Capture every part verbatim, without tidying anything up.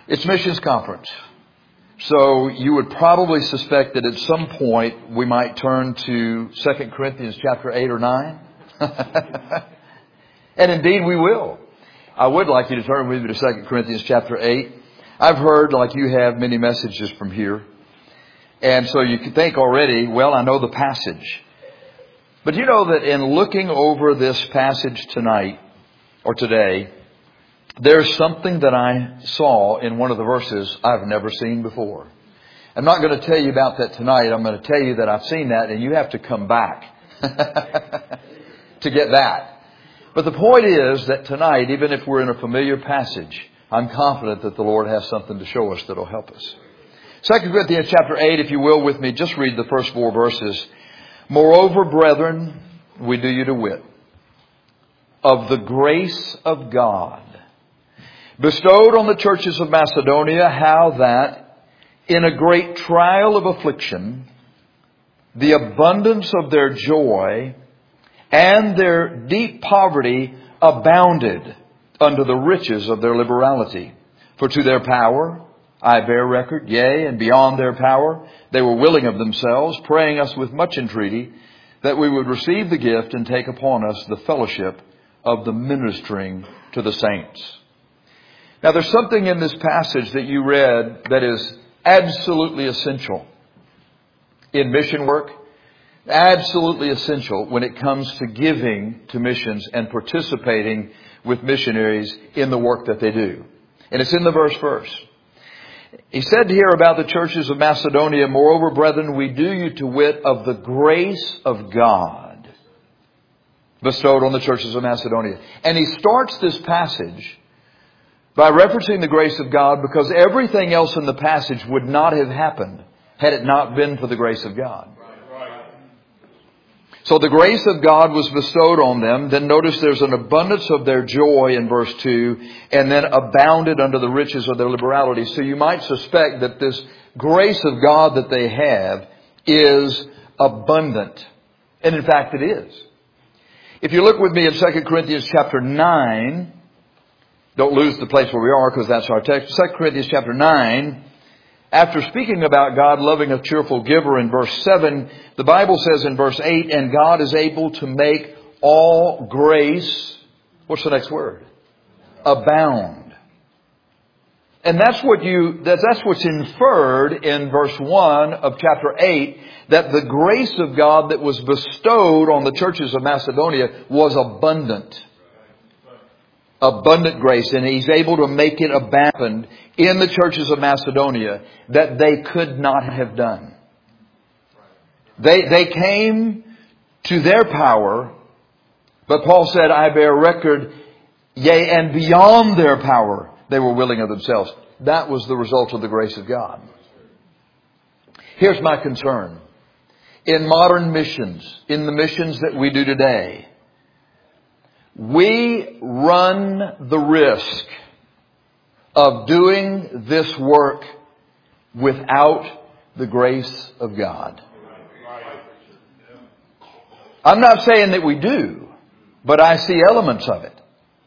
It's Missions Conference. So you would probably suspect that at some point we might turn to Second Corinthians chapter eight or nine. And indeed we will. I would like you to turn with me to Second Corinthians chapter eight. I've heard, like you have, many messages from here. And so you could think already, well, I know the passage. But you know that in looking over this passage tonight or today, there's something that I saw in one of the verses I've never seen before. I'm not going to tell you about that tonight. I'm going to tell you that I've seen that, and you have to come back to get that. But the point is that tonight, even if we're in a familiar passage, I'm confident that the Lord has something to show us that will help us. Second Corinthians chapter eight, if you will, with me, just read the first four verses. Moreover, brethren, we do you to wit, of the grace of God, bestowed on the churches of Macedonia, how that in a great trial of affliction, the abundance of their joy and their deep poverty abounded unto the riches of their liberality. For to their power I bear record, yea, and beyond their power, they were willing of themselves, praying us with much entreaty, that we would receive the gift and take upon us the fellowship of the ministering to the saints. Now, there's something in this passage that you read that is absolutely essential in mission work, absolutely essential when it comes to giving to missions and participating with missionaries in the work that they do. And it's in the verse first. He said here about the churches of Macedonia, moreover, brethren, we do you to wit of the grace of God bestowed on the churches of Macedonia. And he starts this passage by referencing the grace of God, because everything else in the passage would not have happened had it not been for the grace of God. So the grace of God was bestowed on them. Then notice there's an abundance of their joy in verse two, and then abounded under the riches of their liberality. So you might suspect that this grace of God that they have is abundant. And in fact it is. If you look with me in Second Corinthians chapter nine, don't lose the place where we are because that's our text. Second Corinthians chapter nine, after speaking about God loving a cheerful giver in verse seven, the Bible says in verse eight, and God is able to make all grace, what's the next word? Abound. And that's what you, that's, that's what's inferred in verse one of chapter eight, that the grace of God that was bestowed on the churches of Macedonia was abundant. Abundant grace, and He's able to make it abound in the churches of Macedonia that they could not have done. They, they came to their power, but Paul said, I bear record, yea, and beyond their power, they were willing of themselves. That was the result of the grace of God. Here's my concern. In modern missions, in the missions that we do today, we run the risk of doing this work without the grace of God. I'm not saying that we do, but I see elements of it.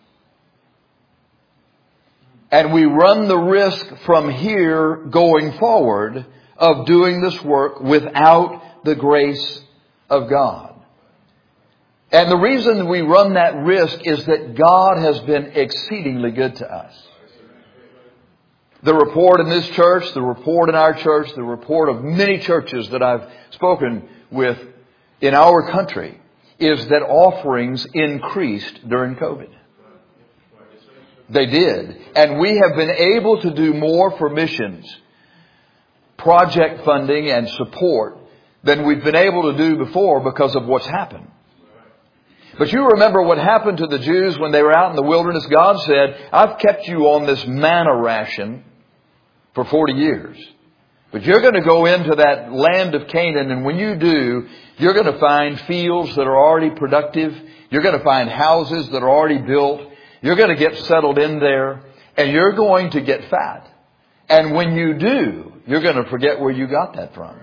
And we run the risk from here going forward of doing this work without the grace of God. And the reason we run that risk is that God has been exceedingly good to us. The report in this church, the report in our church, the report of many churches that I've spoken with in our country is that offerings increased during COVID. They did. And we have been able to do more for missions, project funding and support than we've been able to do before because of what's happened. But you remember what happened to the Jews when they were out in the wilderness. God said, I've kept you on this manna ration for forty years. But you're going to go into that land of Canaan, and when you do, you're going to find fields that are already productive. You're going to find houses that are already built. You're going to get settled in there, and you're going to get fat. And when you do, you're going to forget where you got that from.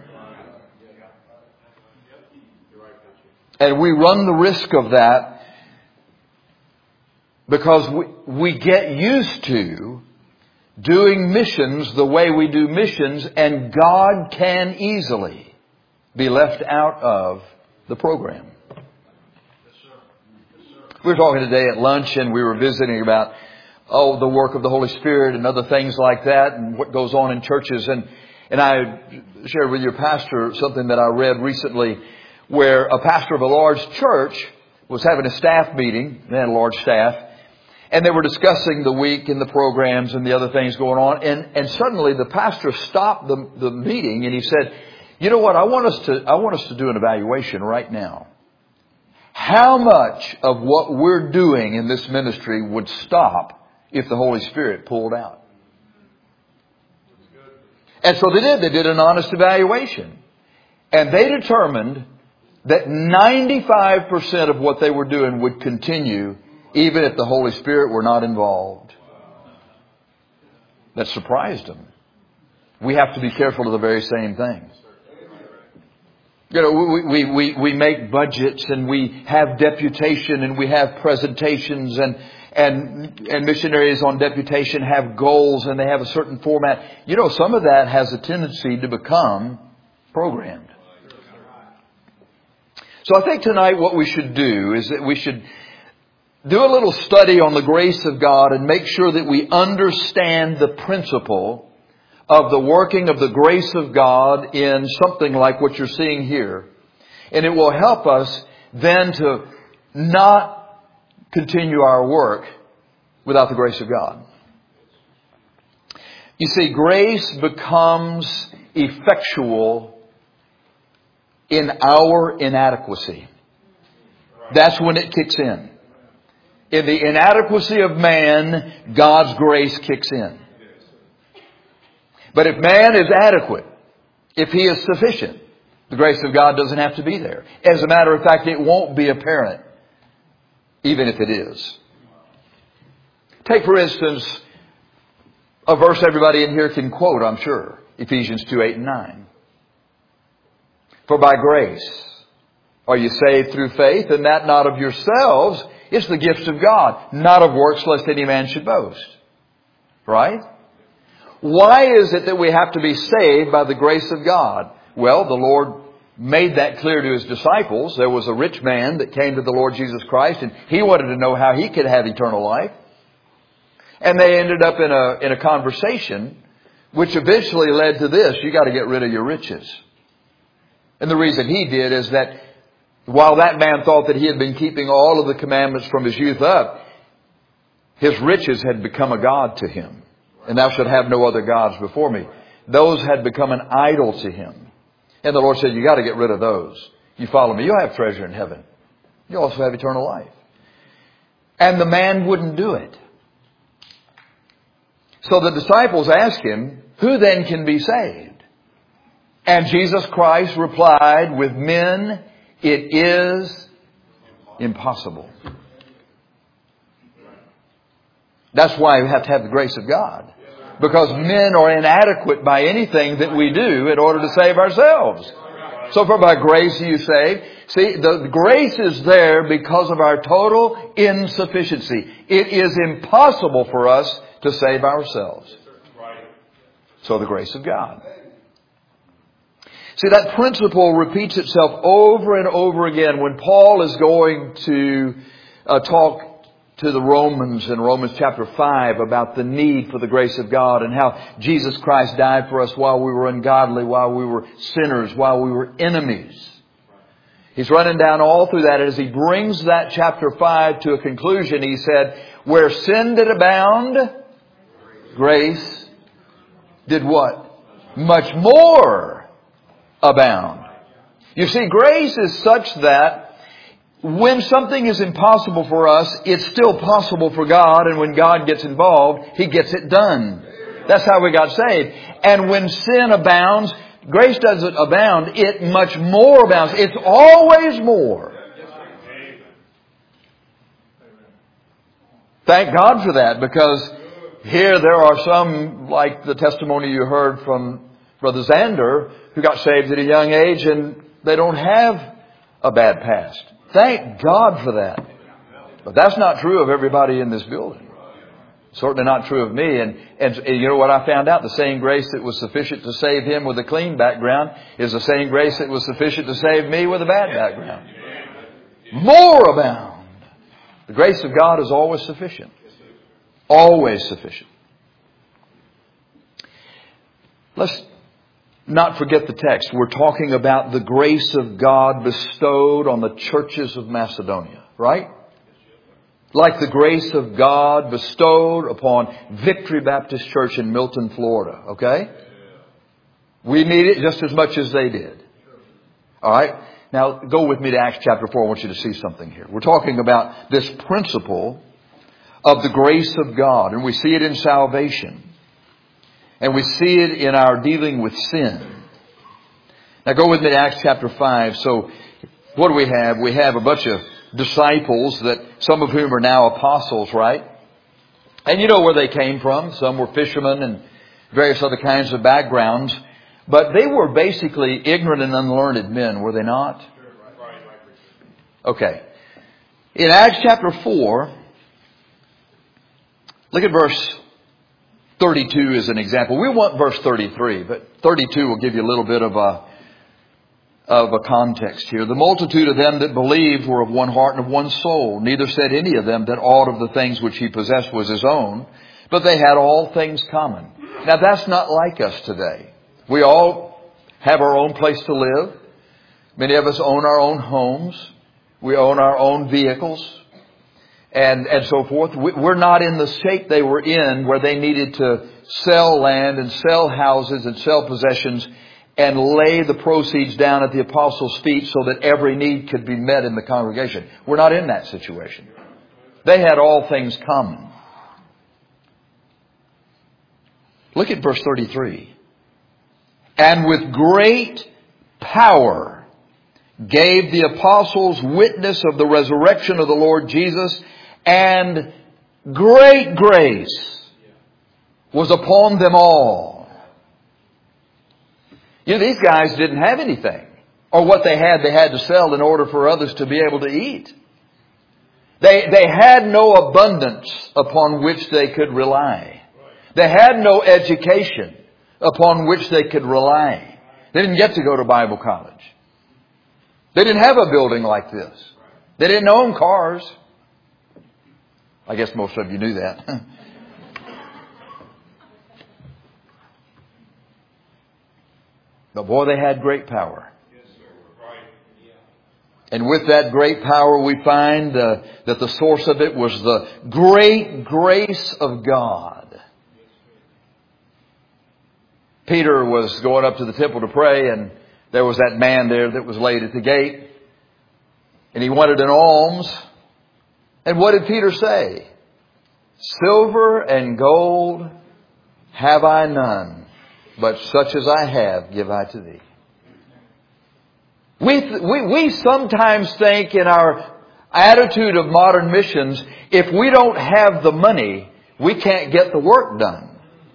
And we run the risk of that because we, we get used to doing missions the way we do missions, and God can easily be left out of the program. We were talking today at lunch, and we were visiting about, oh, the work of the Holy Spirit and other things like that, and what goes on in churches. And, and I shared with your pastor something that I read recently, where a pastor of a large church was having a staff meeting. They had a large staff. And they were discussing the week and the programs and the other things going on. And, and suddenly the pastor stopped the, the meeting, and he said, you know what, I want us to, I want us to do an evaluation right now. How much of what we're doing in this ministry would stop if the Holy Spirit pulled out? And so they did. They did an honest evaluation. And they determined that ninety-five percent of what they were doing would continue even if the Holy Spirit were not involved. That surprised them. We have to be careful of the very same thing. You know, we, we, we, we make budgets, and we have deputation, and we have presentations, and, and, and missionaries on deputation have goals, and they have a certain format. You know, some of that has a tendency to become programmed. So I think tonight what we should do is that we should do a little study on the grace of God and make sure that we understand the principle of the working of the grace of God in something like what you're seeing here. And it will help us then to not continue our work without the grace of God. You see, grace becomes effectual in our inadequacy. That's when it kicks in. In the inadequacy of man, God's grace kicks in. But if man is adequate, if he is sufficient, the grace of God doesn't have to be there. As a matter of fact, it won't be apparent, even if it is. Take, for instance, a verse everybody in here can quote, I'm sure. Ephesians two, eight and nine. For by grace are you saved through faith, and that not of yourselves. It's the gift of God, not of works, lest any man should boast. Right? Why is it that we have to be saved by the grace of God? Well, the Lord made that clear to His disciples. There was a rich man that came to the Lord Jesus Christ, and he wanted to know how he could have eternal life. And they ended up in a, in a conversation which eventually led to this: you got to get rid of your riches. And the reason he did is that while that man thought that he had been keeping all of the commandments from his youth up, his riches had become a god to him. And thou shalt have no other gods before me. Those had become an idol to him. And the Lord said, you got to get rid of those. You follow me, you'll have treasure in heaven. You'll also have eternal life. And the man wouldn't do it. So the disciples asked him, who then can be saved? And Jesus Christ replied, with men it is impossible. That's why we have to have the grace of God. Because men are inadequate by anything that we do in order to save ourselves. So for by grace are you saved. See, the grace is there because of our total insufficiency. It is impossible for us to save ourselves. So the grace of God. See, that principle repeats itself over and over again when Paul is going to uh, talk to the Romans in Romans chapter five about the need for the grace of God and how Jesus Christ died for us while we were ungodly, while we were sinners, while we were enemies. He's running down all through that. As he brings that chapter five to a conclusion, he said, where sin did abound, grace did what? Much more abound. You see, grace is such that when something is impossible for us, it's still possible for God. And when God gets involved, He gets it done. That's how we got saved. And when sin abounds, grace doesn't abound. It much more abounds. It's always more. Thank God for that, because here there are some, like the testimony you heard from Brother Zander, who got saved at a young age and they don't have a bad past. Thank God for that. But that's not true of everybody in this building. Certainly not true of me. And, and, and you know what I found out? The same grace that was sufficient to save him with a clean background is the same grace that was sufficient to save me with a bad background. More abound. The grace of God is always sufficient. Always sufficient. Let's not forget the text. We're talking about the grace of God bestowed on the churches of Macedonia, right? Like the grace of God bestowed upon Victory Baptist Church in Milton, Florida. Okay? We need it just as much as they did. All right? Now, go with me to Acts chapter four. I want you to see something here. We're talking about this principle of the grace of God. And we see it in salvation. And we see it in our dealing with sin. Now, go with me to Acts chapter five. So, what do we have? We have a bunch of disciples, that some of whom are now apostles, right? And you know where they came from. Some were fishermen and various other kinds of backgrounds. But they were basically ignorant and unlearned men, were they not? Okay. In Acts chapter four, look at verse thirty-two as an example. We want verse thirty-three, but thirty-two will give you a little bit of a of a context here. The multitude of them that believed were of one heart and of one soul. Neither said any of them that aught of the things which he possessed was his own, but they had all things common. Now that's not like us today. We all have our own place to live. Many of us own our own homes. We own our own vehicles. And, and so forth. We're not in the shape they were in, where they needed to sell land and sell houses and sell possessions and lay the proceeds down at the apostles' feet so that every need could be met in the congregation. We're not in that situation. They had all things common. Look at verse thirty-three. And with great power gave the apostles witness of the resurrection of the Lord Jesus, and great grace was upon them all. You know, these guys didn't have anything. Or what they had, they had to sell in order for others to be able to eat. They, they had no abundance upon which they could rely. They had no education upon which they could rely. They didn't get to go to Bible college. They didn't have a building like this. They didn't own cars. I guess most of you knew that. But boy, they had great power. And with that great power, we find uh, that the source of it was the great grace of God. Peter was going up to the temple to pray, and there was that man there that was laid at the gate. And he wanted an alms. And what did Peter say? Silver and gold have I none, but such as I have give I to thee. We, we, we sometimes think in our attitude of modern missions, if we don't have the money, we can't get the work done.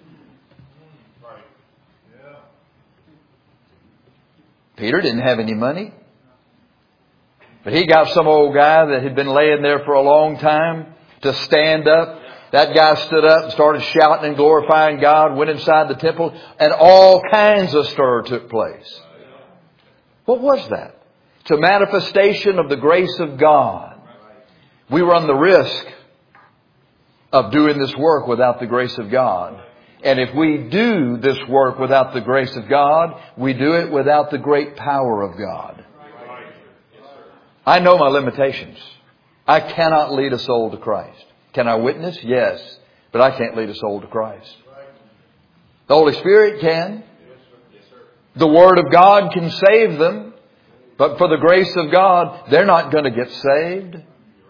Peter didn't have any money. But he got some old guy that had been laying there for a long time to stand up. That guy stood up and started shouting and glorifying God, went inside the temple, and all kinds of stir took place. What was that? It's a manifestation of the grace of God. We run the risk of doing this work without the grace of God. And if we do this work without the grace of God, we do it without the great power of God. I know my limitations. I cannot lead a soul to Christ. Can I witness? Yes. But I can't lead a soul to Christ. The Holy Spirit can. The Word of God can save them. But for the grace of God, they're not going to get saved.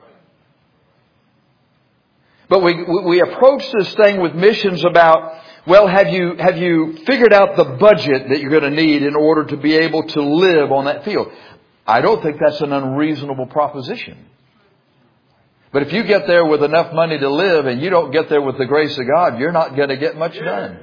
But we we approach this thing with missions about, well, have you have you figured out the budget that you're going to need in order to be able to live on that field? I don't think that's an unreasonable proposition. But if you get there with enough money to live and you don't get there with the grace of God, you're not going to get much done.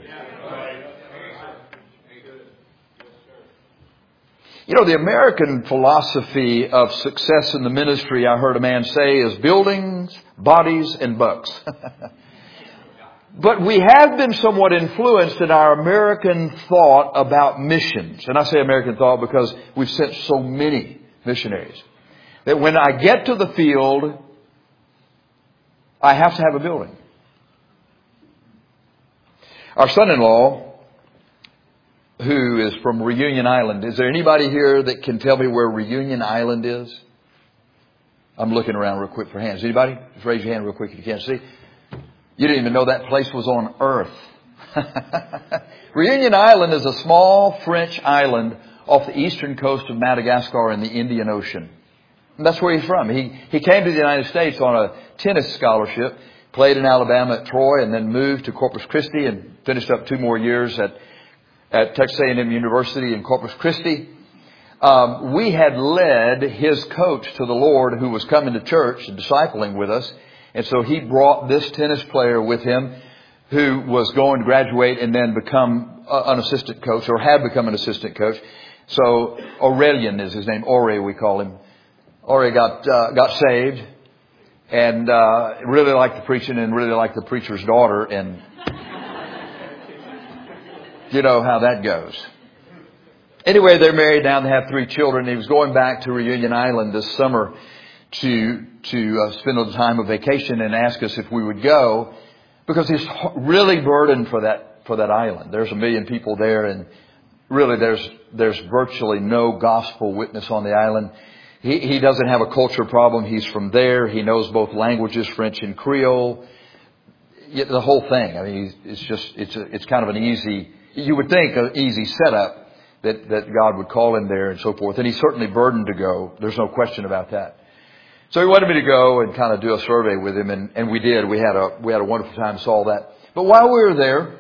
You know, the American philosophy of success in the ministry, I heard a man say, is buildings, bodies, and bucks. But we have been somewhat influenced in our American thought about missions. And I say American thought because we've sent so many missionaries. That when I get to the field, I have to have a building. Our son-in-law, who is from Reunion Island, is there anybody here that can tell me where Reunion Island is? I'm looking around real quick for hands. Anybody? Just raise your hand real quick if you can't see. You didn't even know that place was on Earth. Reunion Island is a small French island off the eastern coast of Madagascar in the Indian Ocean. And that's where he's from. He, he came to the United States on a tennis scholarship, played in Alabama at Troy, and then moved to Corpus Christi and finished up two more years at, at Texas A and M University in Corpus Christi. Um, we had led his coach to the Lord, who was coming to church and discipling with us. And so he brought this tennis player with him who was going to graduate and then become an assistant coach, or had become an assistant coach. So Aurelian is his name. Ore, we call him. Ore got uh, got saved and uh, really liked the preaching and really liked the preacher's daughter. And you know how that goes. Anyway, they're married now and they have three children. He was going back to Reunion Island this summer to to uh, spend a time of vacation and ask us if we would go, because he's really burdened for that for that island. There's a million people there, and really there's there's virtually no gospel witness on the island. He he doesn't have a culture problem. He's from there. He knows both languages, French and Creole. The whole thing. I mean, it's just it's a, it's kind of an easy, you would think, an easy setup that that God would call him there and so forth. And he's certainly burdened to go. There's no question about that. So he wanted me to go and kind of do a survey with him, and, and we did. We had a we had a wonderful time, saw that. But while we were there,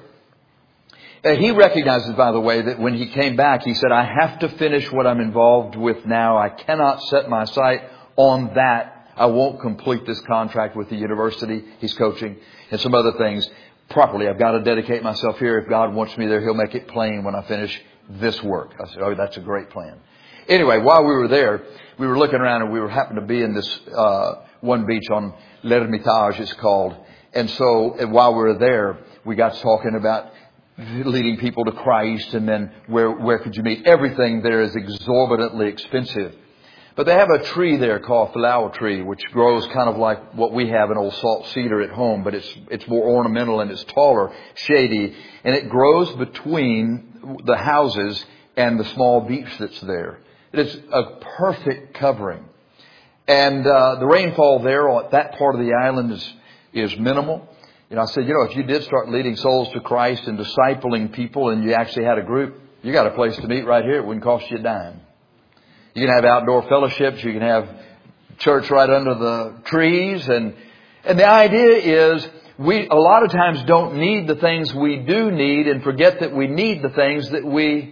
uh, he recognizes, by the way, that when he came back, he said, I have to finish what I'm involved with now. I cannot set my sight on that. I won't complete this contract with the university he's coaching and some other things properly. I've got to dedicate myself here. If God wants me there, He'll make it plain when I finish this work. I said, oh, that's a great plan. Anyway, while we were there, we were looking around and we were happened to be in this uh one beach on L'Ermitage, it's called. And so and while we were there, we got talking about leading people to Christ, and then where where could you meet? Everything there is exorbitantly expensive. But they have a tree there called flower tree, which grows kind of like what we have, an old salt cedar at home, but it's it's more ornamental and it's taller, shady, and it grows between the houses and the small beach that's there. It is a perfect covering. And uh, the rainfall there on that part of the island is is minimal. You know, I said, you know, if you did start leading souls to Christ and discipling people, and you actually had a group, you got a place to meet right here. It wouldn't cost you a dime. You can have outdoor fellowships. You can have church right under the trees. And and the idea is we a lot of times don't need the things we do need and forget that we need the things that we...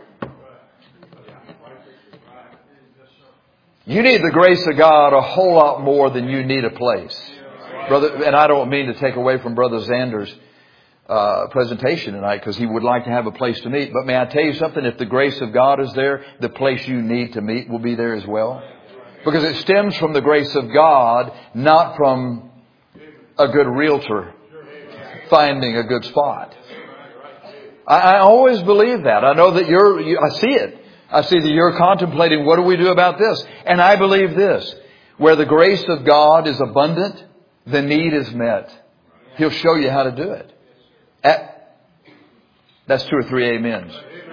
You need the grace of God a whole lot more than you need a place. Brother, and I don't mean to take away from Brother Xander's uh, presentation tonight, because he would like to have a place to meet. But may I tell you something? If the grace of God is there, the place you need to meet will be there as well. Because it stems from the grace of God, not from a good realtor finding a good spot. I, I always believe that. I know that you're, you, I see it. I see that you're contemplating, what do we do about this? And I believe this. Where the grace of God is abundant, the need is met. He'll show you how to do it. At, that's two or three amens.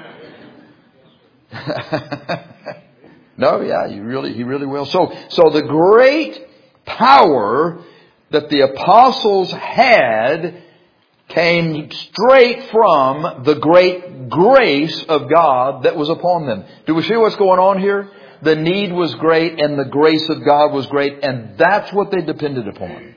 No, yeah, you really, he really will. So, so the great power that the apostles had came straight from the great grace of God that was upon them. Do we see what's going on here? The need was great and the grace of God was great, and that's what they depended upon.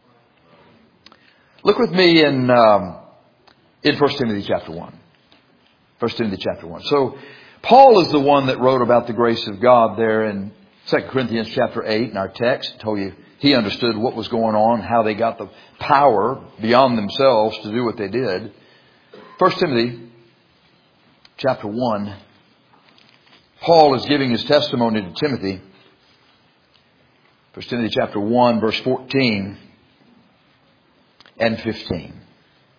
Look with me in um, in First Timothy chapter one. First Timothy chapter one. So Paul is the one that wrote about the grace of God there in Second Corinthians chapter eight in our text. Told you he understood what was going on, how they got the power beyond themselves to do what they did. First Timothy chapter one. Paul is giving his testimony to Timothy. First Timothy chapter one, verse fourteen and fifteen.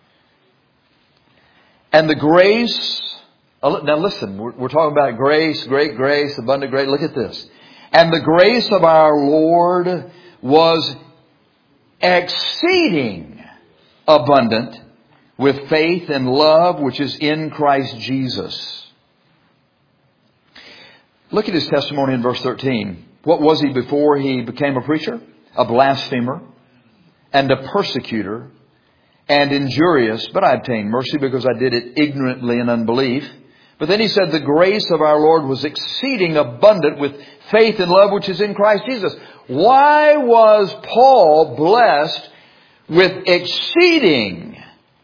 And the grace, now listen, we're, we're talking about grace, great grace, abundant grace. Look at this. And the grace of our Lord was exceeding abundant with faith and love which is in Christ Jesus. Look at his testimony in verse thirteen. What was he before he became a preacher? A blasphemer and a persecutor and injurious, but I obtained mercy because I did it ignorantly in unbelief. But then he said the grace of our Lord was exceeding abundant with faith and love which is in Christ Jesus. Why was Paul blessed with exceeding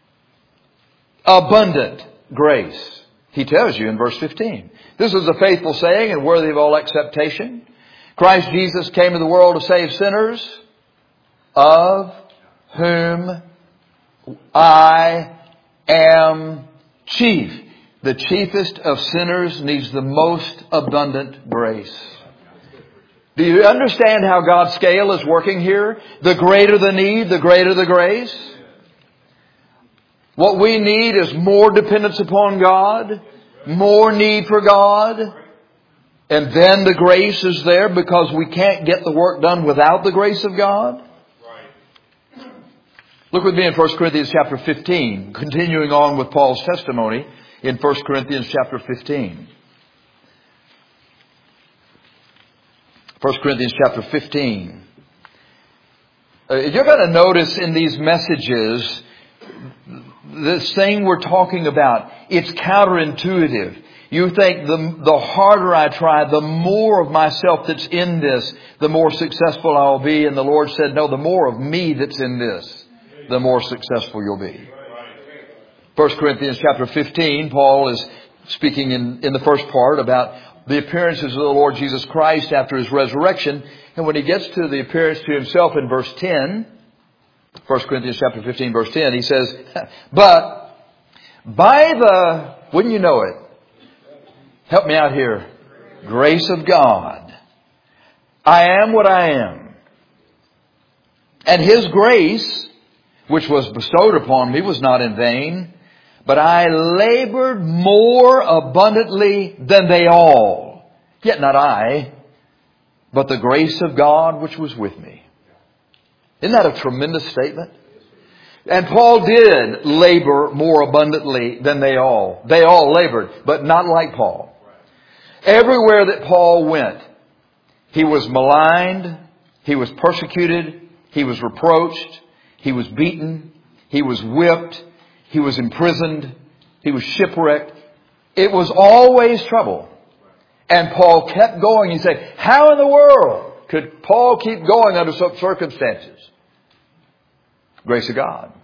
abundant grace? He tells you in verse fifteen. This is a faithful saying and worthy of all acceptation. Christ Jesus came to the world to save sinners, of whom I am chief. The chiefest of sinners needs the most abundant grace. Do you understand how God's scale is working here? The greater the need, the greater the grace. What we need is more dependence upon God, more need for God. And then the grace is there because we can't get the work done without the grace of God. Look with me in First Corinthians chapter fifteen, continuing on with Paul's testimony in First Corinthians chapter fifteen. First Corinthians chapter fifteen. Uh, you're going to notice in these messages, this thing we're talking about, it's counterintuitive. You think the, the harder I try, the more of myself that's in this, the more successful I'll be. And the Lord said, no, the more of me that's in this, the more successful you'll be. First Corinthians chapter fifteen, Paul is speaking in, in the first part about the appearances of the Lord Jesus Christ after His resurrection. And when he gets to the appearance to himself in verse ten, First Corinthians chapter fifteen, verse ten, he says, but by the, wouldn't you know it? Help me out here. Grace of God. I am what I am. And His grace, which was bestowed upon me, was not in vain, but I labored more abundantly than they all. Yet not I, but the grace of God which was with me. Isn't that a tremendous statement? And Paul did labor more abundantly than they all. They all labored, but not like Paul. Everywhere that Paul went, he was maligned, he was persecuted, he was reproached, he was beaten, he was whipped, he was imprisoned, he was shipwrecked. It was always trouble. And Paul kept going. He said, how in the world could Paul keep going under such circumstances? Grace of God.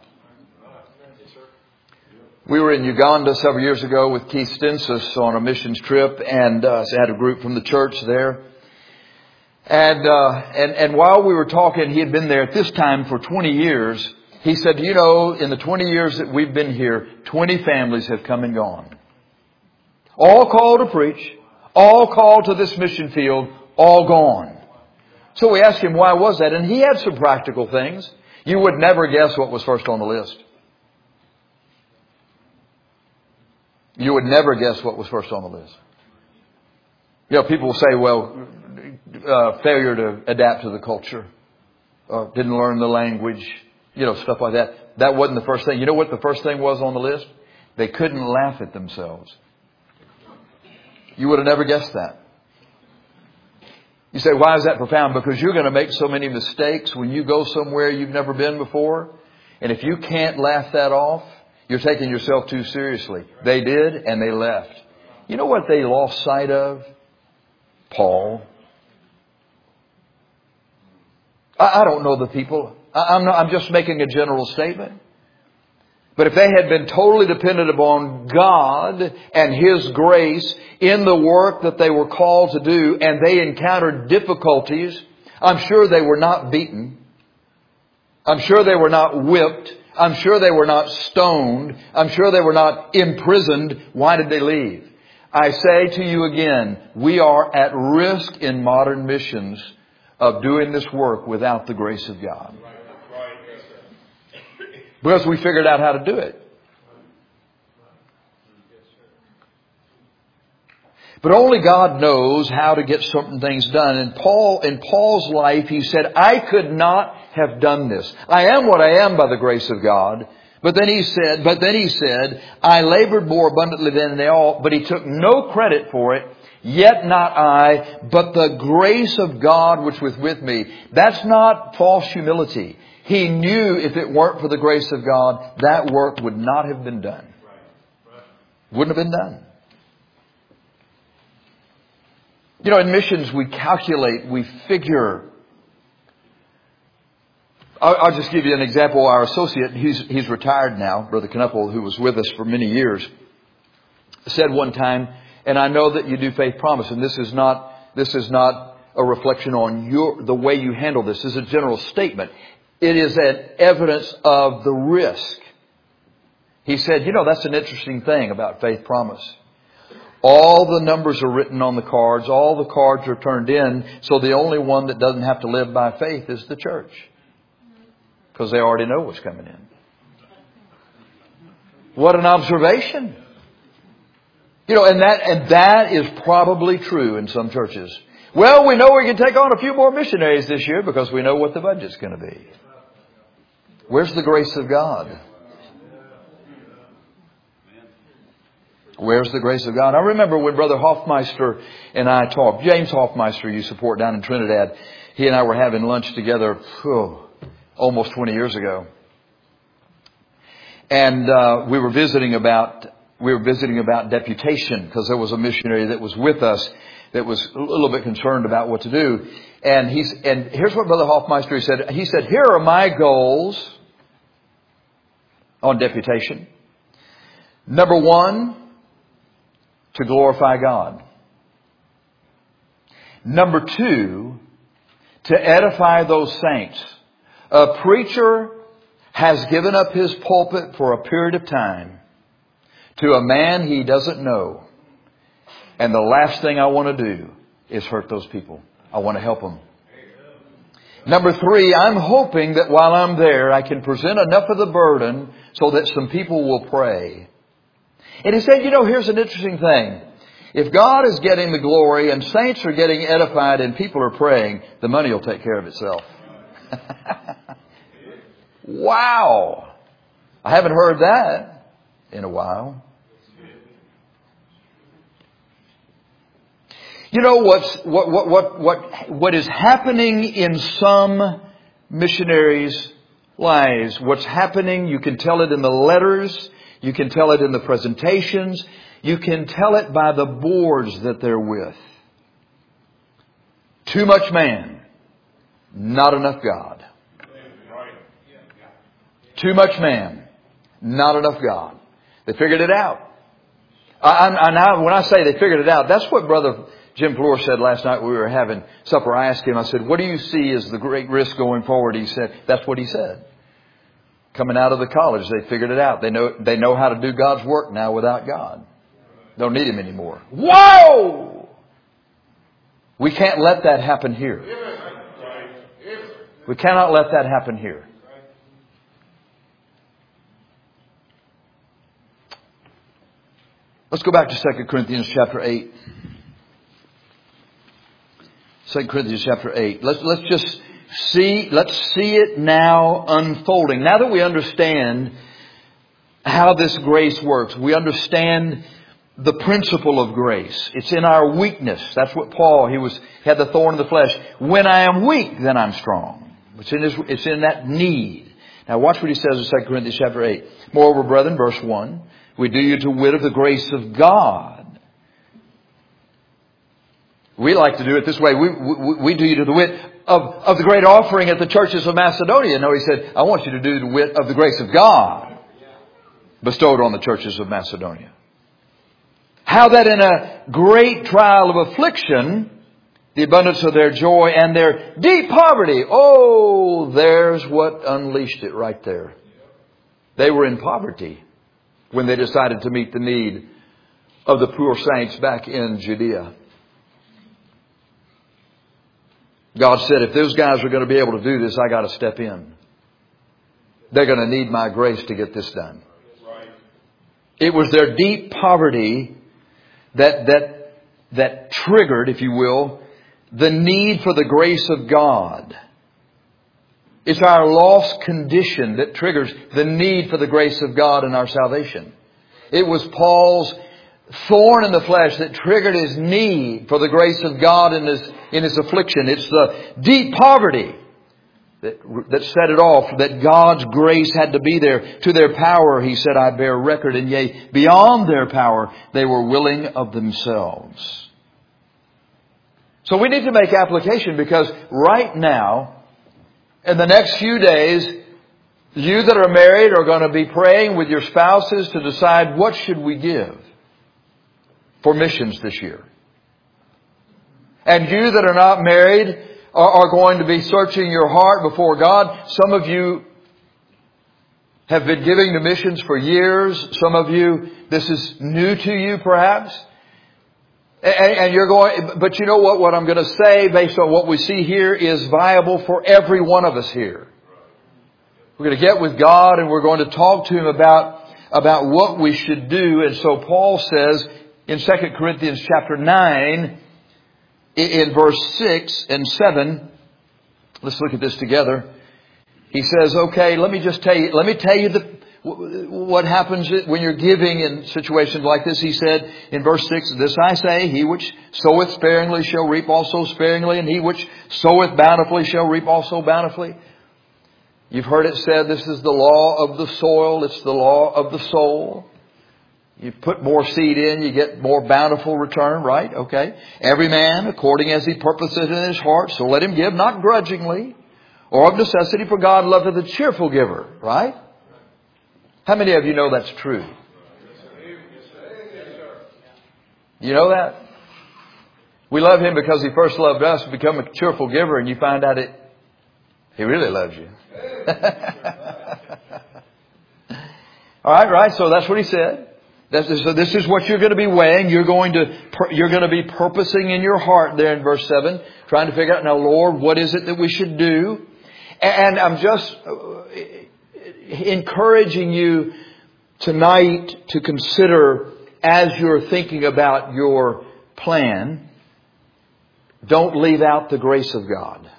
We were in Uganda several years ago with Keith Stensis on a missions trip, and uh, so I had a group from the church there. And, uh, and, and while we were talking, he had been there at this time for twenty years. He said, you know, in the twenty years that we've been here, twenty families have come and gone. All called to preach, all called to this mission field, all gone. So we asked him, why was that? And he had some practical things. You would never guess what was first on the list. You would never guess what was first on the list. You know, people will say, well, uh, failure to adapt to the culture, uh, didn't learn the language, you know, stuff like that. That wasn't the first thing. You know what the first thing was on the list? They couldn't laugh at themselves. You would have never guessed that. You say, why is that profound? Because you're going to make so many mistakes when you go somewhere you've never been before. And if you can't laugh that off, you're taking yourself too seriously. They did, and they left. You know what they lost sight of? Paul. I, I don't know the people. I, I'm not, I'm just making a general statement. But if they had been totally dependent upon God and His grace in the work that they were called to do, and they encountered difficulties, I'm sure they were not beaten. I'm sure they were not whipped. I'm sure they were not stoned. I'm sure they were not imprisoned. Why did they leave? I say to you again, we are at risk in modern missions of doing this work without the grace of God. Because we figured out how to do it. But only God knows how to get certain things done. And Paul, in Paul's life, he said, I could not have done this. I am what I am by the grace of God. But then he said, but then he said, I labored more abundantly than they all, but he took no credit for it. Yet not I, but the grace of God which was with me. That's not false humility. He knew if it weren't for the grace of God, that work would not have been done. Wouldn't have been done. You know, in missions, we calculate, we figure. I'll, I'll just give you an example. Our associate, he's, he's retired now, Brother Knuppel, who was with us for many years, said one time, and I know that you do faith promise, and this is not, this is not a reflection on your, the way you handle this. This is a general statement. It is an evidence of the risk. He said, you know, that's an interesting thing about faith promise. All the numbers are written on the cards. All the cards are turned in. So the only one that doesn't have to live by faith is the church. Because they already know what's coming in. What an observation. You know, and that, and that is probably true in some churches. Well, we know we can take on a few more missionaries this year because we know what the budget's going to be. Where's the grace of God? Where's the grace of God? I remember when Brother Hoffmeister and I talked. James Hoffmeister you support down in Trinidad. He and I were having lunch together oh, almost twenty years ago. And uh, we were visiting about we were visiting about deputation because there was a missionary that was with us that was a little bit concerned about what to do. And he's and here's what Brother Hoffmeister said. He said, here are my goals on deputation. Number one, to glorify God. Number two, to edify those saints. A preacher has given up his pulpit for a period of time to a man he doesn't know. And the last thing I want to do is hurt those people. I want to help them. Number three, I'm hoping that while I'm there, I can present enough of the burden so that some people will pray. And he said, you know, here's an interesting thing. If God is getting the glory and saints are getting edified and people are praying, the money will take care of itself. Wow. I haven't heard that in a while. You know what's, what, what, what, what, what is happening in some missionaries' lives? What's happening, you can tell it in the letters. You can tell it in the presentations. You can tell it by the boards that they're with. Too much man, not enough God. Too much man, not enough God. They figured it out. I, I, now, when I say they figured it out, that's what Brother Jim Fleur said last night when we were having supper. I asked him, I said, what do you see as the great risk going forward? He said, that's what he said. Coming out of the college, they figured it out. They know, they know how to do God's work now without God. Don't need Him anymore. Whoa! We can't let that happen here. We cannot let that happen here. Let's go back to Second Corinthians chapter eight. Second Corinthians chapter eight. Let's, let's just see, let's see it now unfolding. Now that we understand how this grace works, we understand the principle of grace. It's in our weakness. That's what Paul, he was, had the thorn in the flesh. When I am weak, then I'm strong. It's in, this, it's in that need. Now watch what he says in Second Corinthians chapter eight. Moreover, brethren, verse one, we do you to wit of the grace of God. We like to do it this way. We, we, we do you to the wit of, of the great offering at the churches of Macedonia. No, he said, I want you to do the wit of the grace of God bestowed on the churches of Macedonia. How that in a great trial of affliction, the abundance of their joy and their deep poverty. Oh, there's what unleashed it right there. They were in poverty when they decided to meet the need of the poor saints back in Judea. God said, if those guys are going to be able to do this, I got to step in. They're going to need my grace to get this done. It was their deep poverty that, that that triggered, if you will, the need for the grace of God. It's our lost condition that triggers the need for the grace of God in our salvation. It was Paul's thorn in the flesh that triggered his need for the grace of God in his, in his affliction. It's the deep poverty that, that set it off, that God's grace had to be there. To their power, he said, I bear record, and yea, beyond their power, they were willing of themselves. So we need to make application, because right now, in the next few days, you that are married are going to be praying with your spouses to decide what should we give for missions this year. And you that are not married are, are going to be searching your heart before God. Some of you have been giving to missions for years. Some of you, this is new to you perhaps. And, and you're going, but you know what? What I'm going to say based on what we see here is viable for every one of us here. We're going to get with God and we're going to talk to Him about, about what we should do. And so Paul says in Second Corinthians chapter nine, in verse six and seven, let's look at this together. He says, okay, let me just tell you, let me tell you the, what happens when you're giving in situations like this. He said in verse six, this I say, he which soweth sparingly shall reap also sparingly, and he which soweth bountifully shall reap also bountifully. You've heard it said, this is the law of the soil. It's the law of the soul. You put more seed in, you get more bountiful return, right? Okay. Every man according as he purposeth in his heart, so let him give, not grudgingly or of necessity, for God loveth a cheerful giver, right? How many of you know that's true? You know that? We love Him because He first loved us, become a cheerful giver, and you find out it, He really loves you. All right, right. So that's what He said. That's, so this is what you're going to be weighing. You're going to, you're going to be purposing in your heart there in verse seven, trying to figure out, now, Lord, what is it that we should do? And I'm just encouraging you tonight to consider, as you're thinking about your plan, don't leave out the grace of God.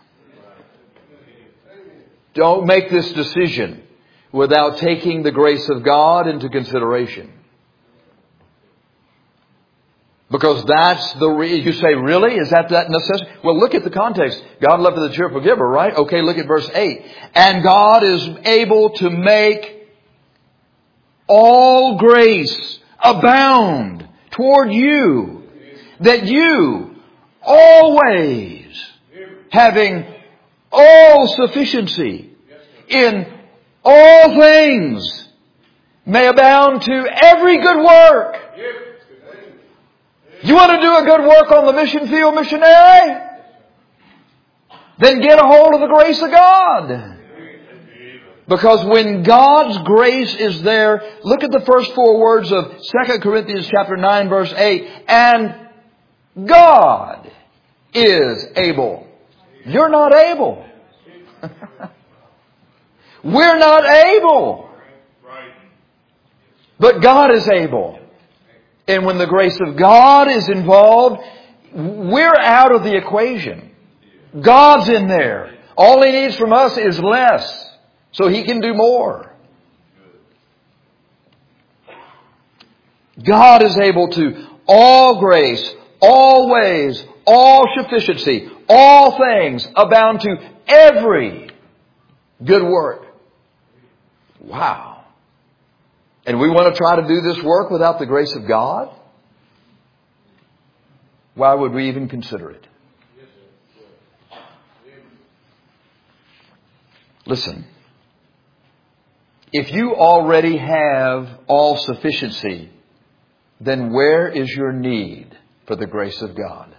Don't make this decision without taking the grace of God into consideration. Because that's the, re- you say, really? Is that that necessary? Well, look at the context. God loveth a cheerful giver, right? Okay, look at verse eight. And God is able to make all grace abound toward you, that you always, having all sufficiency in all things, may abound to every good work. You want to do a good work on the mission field, missionary? Then get a hold of the grace of God. Because when God's grace is there, look at the first four words of Second Corinthians chapter nine, verse eight. And God is able. You're not able. We're not able. But God is able. And when the grace of God is involved, we're out of the equation. God's in there. All He needs from us is less, so He can do more. God is able to all grace, all ways, all sufficiency, all things abound to every good work. Wow. And we want to try to do this work without the grace of God? Why would we even consider it? Listen. If you already have all sufficiency, then where is your need for the grace of God?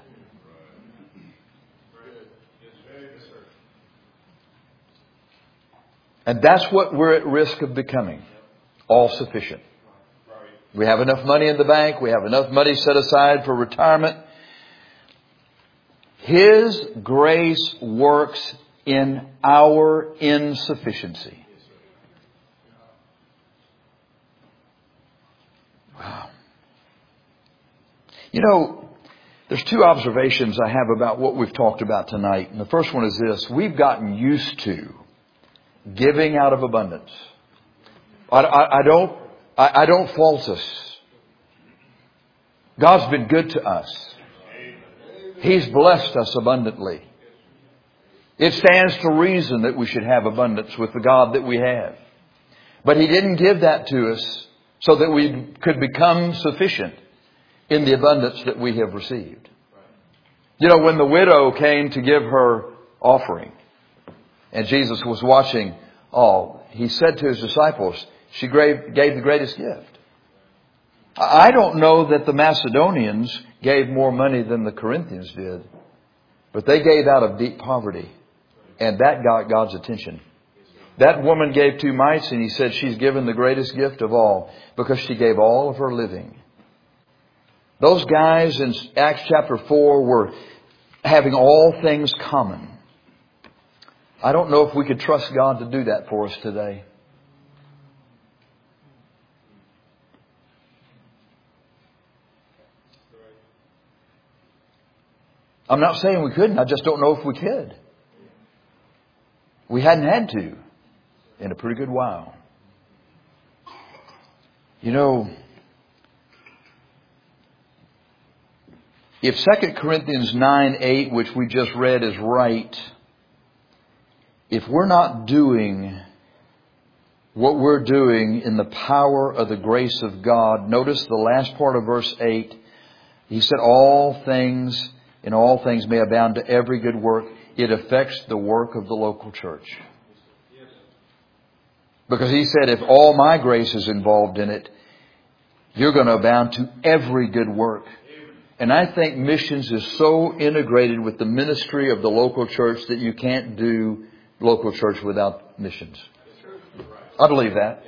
And that's what we're at risk of becoming. All sufficient. We have enough money in the bank. We have enough money set aside for retirement. His grace works in our insufficiency. Wow. You know, There's two observations I have about what we've talked about tonight. And the first one is this. We've gotten used to giving out of abundance. I, I, I don't, I, I don't fault us. God's been good to us. He's blessed us abundantly. It stands to reason that we should have abundance with the God that we have. But He didn't give that to us so that we could become sufficient in the abundance that we have received. You know, when the widow came to give her offering and Jesus was watching all, He said to His disciples, she gave, gave the greatest gift. I don't know that the Macedonians gave more money than the Corinthians did, but they gave out of deep poverty, and that got God's attention. That woman gave two mites, and He said she's given the greatest gift of all because she gave all of her living. Those guys in Acts chapter four were having all things common. I don't know if we could trust God to do that for us today. I'm not saying we couldn't. I just don't know if we could. We hadn't had to in a pretty good while. You know, if Second Corinthians nine eight, which we just read, is right, if we're not doing what we're doing in the power of the grace of God, notice the last part of verse eight. He said, all things, in all things may abound to every good work. It affects the work of the local church. Because He said, if all my grace is involved in it, you're going to abound to every good work. And I think missions is so integrated with the ministry of the local church that you can't do local church without missions. I believe that.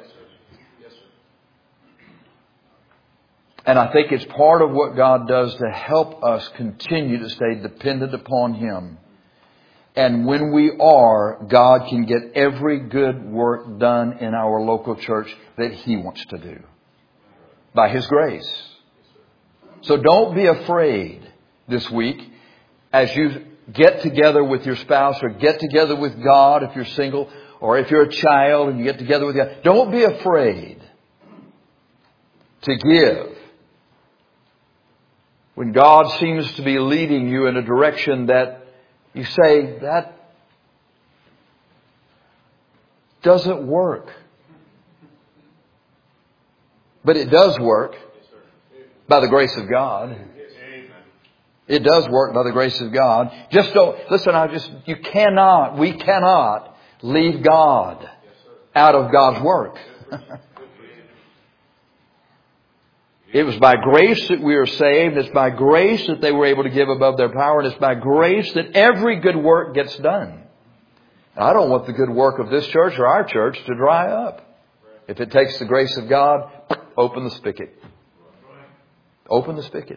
And I think it's part of what God does to help us continue to stay dependent upon Him. And when we are, God can get every good work done in our local church that He wants to do by His grace. So don't be afraid this week as you get together with your spouse or get together with God if you're single, or if you're a child and you get together with God. Don't be afraid to give when God seems to be leading you in a direction that you say, that doesn't work. But it does work by the grace of God. It does work by the grace of God. Just don't, listen, I just, you cannot, we cannot leave God out of God's work. It was by grace that we are saved. It's by grace that they were able to give above their power. And it's by grace that every good work gets done. I don't want the good work of this church or our church to dry up. If it takes the grace of God, open the spigot. Open the spigot.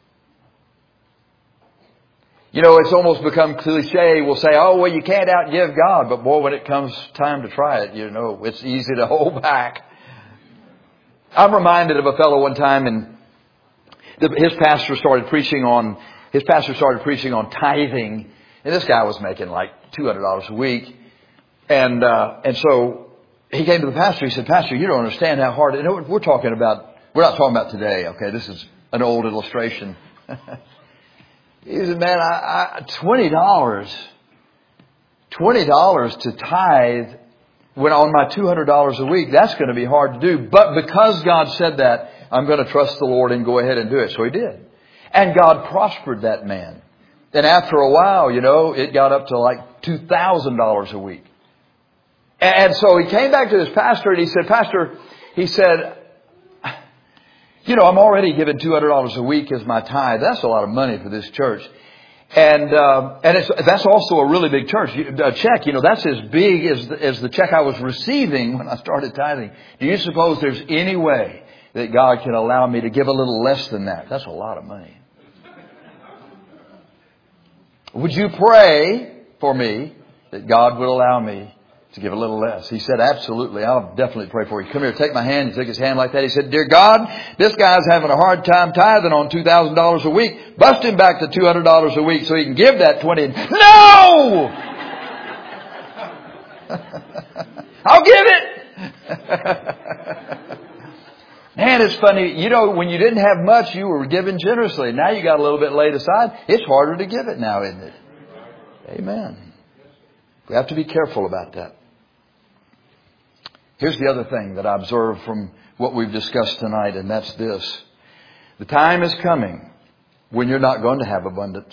You know, it's almost become cliche. We'll say, oh, well, you can't outgive God. But boy, when it comes time to try it, you know, it's easy to hold back. I'm reminded of a fellow one time, and his pastor started preaching on, his pastor started preaching on tithing. And this guy was making like two hundred dollars a week. And, uh, and so he came to the pastor. He said, Pastor, you don't understand how hard it is. We're talking about, we're not talking about today. Okay. This is an old illustration. He said, man, I, I, twenty dollars, twenty dollars to tithe when on my two hundred dollars a week, that's going to be hard to do. But because God said that, I'm going to trust the Lord and go ahead and do it. So he did. And God prospered that man. Then after a while, you know, it got up to like two thousand dollars a week. And so he came back to his pastor and he said, Pastor, he said, you know, I'm already giving two hundred dollars a week as my tithe. That's a lot of money for this church. And, uh, and it's, that's also a really big church. A check, you know, that's as big as the, as the check I was receiving when I started tithing. Do you suppose there's any way that God can allow me to give a little less than that? That's a lot of money. Would you pray for me that God would allow me to give a little less. He said, absolutely, I'll definitely pray for you. Come here, take my hand. He took his hand like that. He said, dear God, this guy's having a hard time tithing on two thousand dollars a week. Bust him back to two hundred dollars a week so he can give that twenty. No! I'll give it. Man, it's funny. You know, when you didn't have much, you were giving generously. Now you got a little bit laid aside. It's harder to give it now, isn't it? Amen. We have to be careful about that. Here's the other thing that I observe from what we've discussed tonight, and that's this. The time is coming when you're not going to have abundance.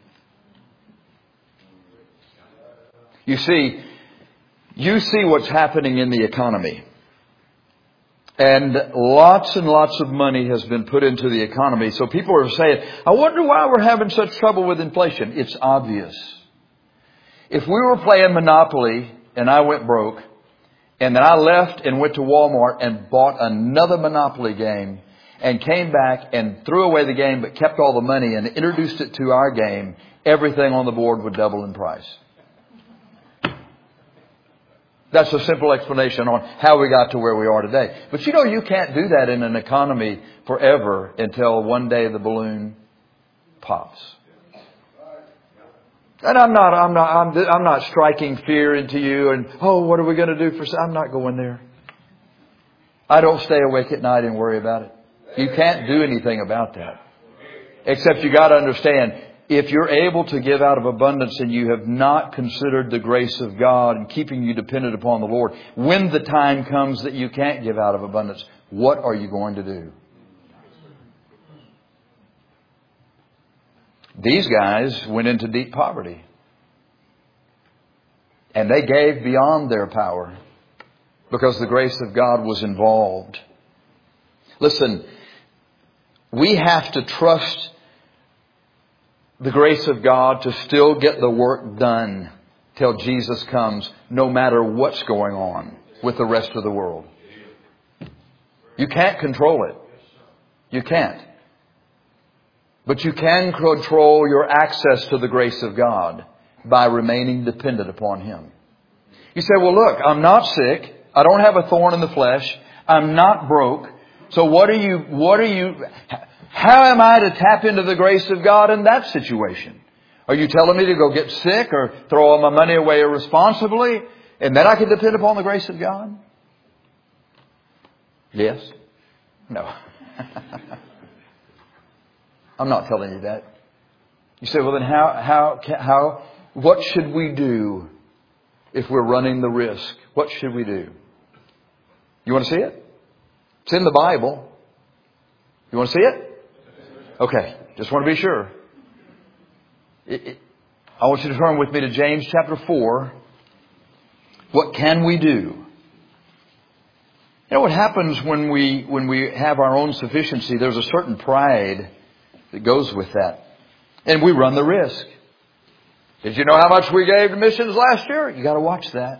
You see, you see what's happening in the economy. And lots and lots of money has been put into the economy. So people are saying, I wonder why we're having such trouble with inflation. It's obvious. If we were playing Monopoly and I went broke, and then I left and went to Walmart and bought another Monopoly game and came back and threw away the game but kept all the money and introduced it to our game, everything on the board would double in price. That's a simple explanation on how we got to where we are today. But you know, you can't do that in an economy forever until one day the balloon pops. And I'm not, I'm not, I'm, I'm not striking fear into you and, oh, what are we going to do for, I'm not going there. I don't stay awake at night and worry about it. You can't do anything about that. Except you got to understand, if you're able to give out of abundance and you have not considered the grace of God and keeping you dependent upon the Lord, when the time comes that you can't give out of abundance, what are you going to do? These guys went into deep poverty. And they gave beyond their power because the grace of God was involved. Listen, we have to trust the grace of God to still get the work done till Jesus comes, no matter what's going on with the rest of the world. You can't control it. You can't. But you can control your access to the grace of God by remaining dependent upon Him. You say, well, look, I'm not sick. I don't have a thorn in the flesh. I'm not broke. So what are you, what are you, how am I to tap into the grace of God in that situation? Are you telling me to go get sick or throw all my money away irresponsibly and then I can depend upon the grace of God? Yes? No. I'm not telling you that. You say, well then how, how, how, what should we do if we're running the risk? What should we do? You want to see it? It's in the Bible. You want to see it? Okay. Just want to be sure. It, it, I want you to turn with me to James chapter four. What can we do? You know what happens when we, when we have our own sufficiency? There's a certain pride that goes with that. And we run the risk. Did you know how much we gave to missions last year? You got to watch that.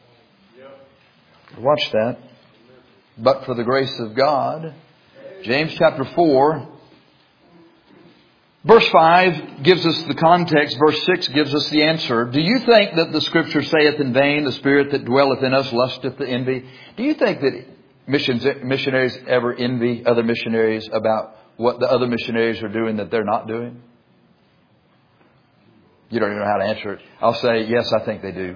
Watch that. But for the grace of God. James chapter four. Verse five gives us the context. Verse six gives us the answer. Do you think that the Scripture saith in vain, the Spirit that dwelleth in us lusteth to envy? Do you think that missions, missionaries ever envy other missionaries about what the other missionaries are doing that they're not doing? You don't even know how to answer it. I'll say, yes, I think they do.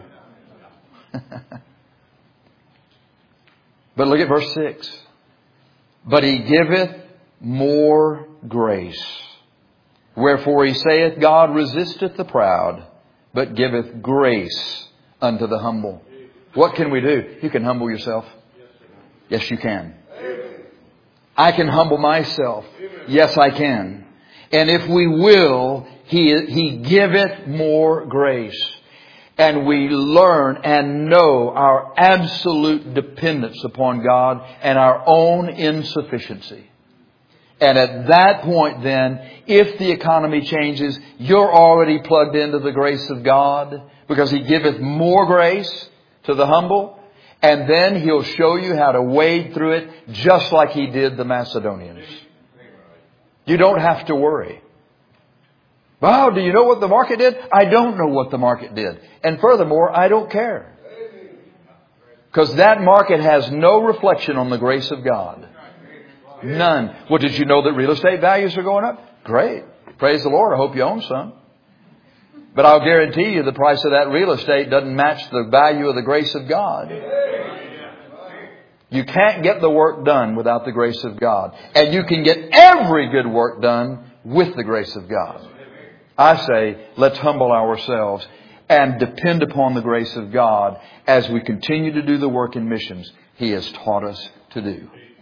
But look at verse six. But He giveth more grace. Wherefore He saith, God resisteth the proud, but giveth grace unto the humble. What can we do? You can humble yourself. Yes, you can. I can humble myself. Yes, I can. And if we will, He, He giveth more grace. And we learn and know our absolute dependence upon God and our own insufficiency. And at that point then, if the economy changes, you're already plugged into the grace of God because He giveth more grace to the humble. And then He'll show you how to wade through it just like He did the Macedonians. You don't have to worry. Wow, do you know what the market did? I don't know what the market did. And furthermore, I don't care. Because that market has no reflection on the grace of God. None. Well, did you know that real estate values are going up? Great. Praise the Lord. I hope you own some. But I'll guarantee you the price of that real estate doesn't match the value of the grace of God. You can't get the work done without the grace of God. And you can get every good work done with the grace of God. I say, let's humble ourselves and depend upon the grace of God as we continue to do the work in missions He has taught us to do.